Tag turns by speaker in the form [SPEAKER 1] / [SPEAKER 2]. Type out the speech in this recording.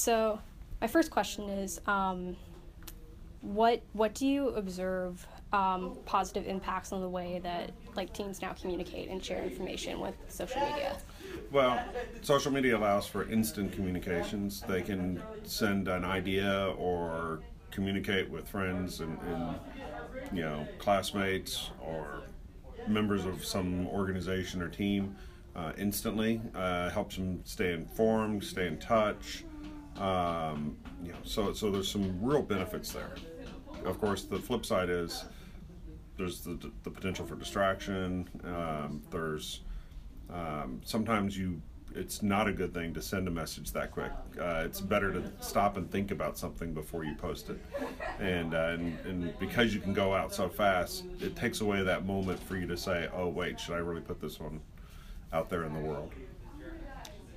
[SPEAKER 1] So, my first question is, what do you observe positive impacts on the way that like teens now communicate and share information with social media?
[SPEAKER 2] Well, social media allows for instant communications. They can send an idea or communicate with friends and classmates or members of some organization or team instantly. Helps them stay informed, stay in touch. So there's some real benefits there. Of course, the flip side is there's the potential for distraction. There's sometimes it's not a good thing to send a message that quick. It's better to stop and think about something before you post it. And because you can go out so fast, it takes away that moment for you to say, oh wait, should I really put this one out there in the world?